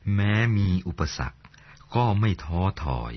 แม้มีอุปสรรคก็ไม่ท้อถอย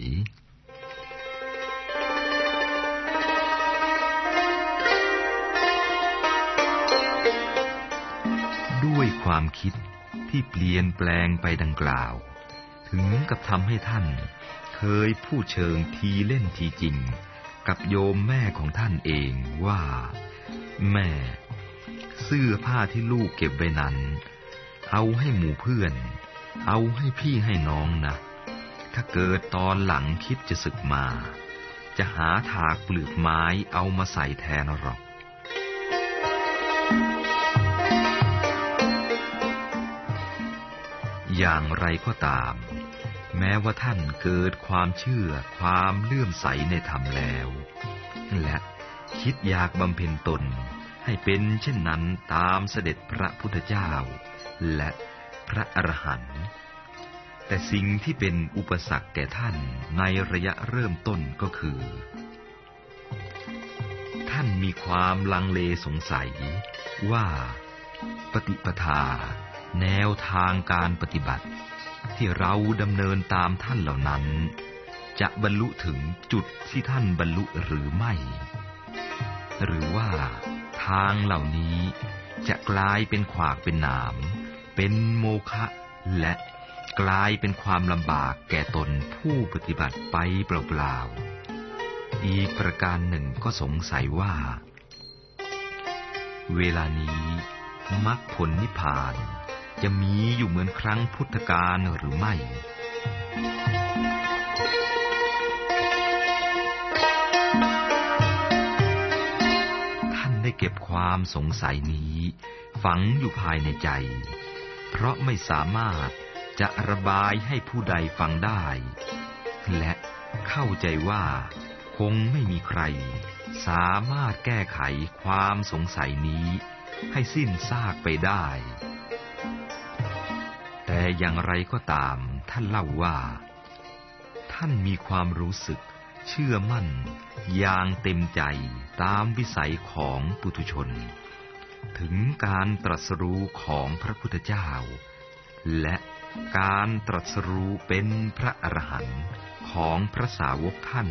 ด้วยความคิดที่เปลี่ยนแปลงไปดังกล่าวถึงกับทำให้ท่านเคยพูดเชิงทีเล่นทีจริงกับโยมแม่ของท่านเองว่าแม่เสื้อผ้าที่ลูกเก็บไว้นั้นเอาให้หมู่เพื่อนเอาให้พี่ให้น้องนะถ้าเกิดตอนหลังคิดจะสึกมาจะหาถากเปลือกไม้เอามาใส่แทนหรอกอย่างไรก็ตามแม้ว่าท่านเกิดความเชื่อความเลื่อมใสในธรรมแล้วและคิดอยากบำเพ็ญตนให้เป็นเช่นนั้นตามเสด็จพระพุทธเจ้าและพระอรหันต์แต่สิ่งที่เป็นอุปสรรคแก่ท่านในระยะเริ่มต้นก็คือท่านมีความลังเลสงสัยว่าปฏิปทาแนวทางการปฏิบัติที่เราดำเนินตามท่านเหล่านั้นจะบรรลุถึงจุดที่ท่านบรรลุหรือไม่หรือว่าทางเหล่านี้จะกลายเป็นขวากเป็นหนามเป็นโมฆะและกลายเป็นความลำบากแก่ตนผู้ปฏิบัติไปเปล่าๆอีกประการหนึ่งก็สงสัยว่าเวลานี้มรรคผลนิพพานจะมีอยู่เหมือนครั้งพุทธกาลหรือไม่ท่านได้เก็บความสงสัยนี้ฝังอยู่ภายในใจเพราะไม่สามารถจะระบายให้ผู้ใดฟังได้และเข้าใจว่าคงไม่มีใครสามารถแก้ไขความสงสัยนี้ให้สิ้นซากไปได้แต่อย่างไรก็ตามท่านเล่าว่าท่านมีความรู้สึกเชื่อมั่นอย่างเต็มใจตามวิสัยของปุถุชนถึงการตรัสรู้ของพระพุทธเจ้าและการตรัสรู้เป็นพระอรหันต์ของพระสาวกท่าน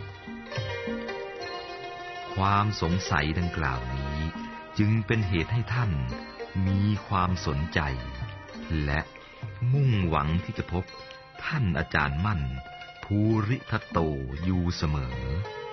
ความสงสัยดังกล่าวนี้จึงเป็นเหตุให้ท่านมีความสนใจและมุ่งหวังที่จะพบท่านอาจารย์มั่นภูริทัตโตอยู่เสมอ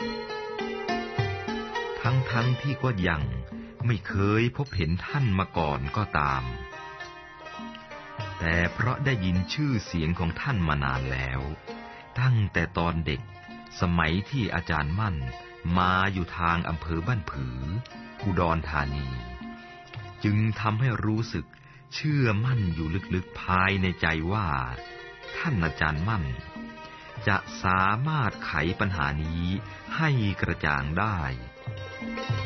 ทั้งที่ก็ยังไม่เคยพบเห็นท่านมาก่อนก็ตามแต่เพราะได้ยินชื่อเสียงของท่านมานานแล้วตั้งแต่ตอนเด็กสมัยที่อาจารย์มั่นมาอยู่ทางอำเภอบ้านผืออุดรธานีจึงทำให้รู้สึกเชื่อมั่นอยู่ลึกๆภายในใจว่าท่านอาจารย์มั่นจะสามารถไขปัญหานี้ให้กระจ่างได้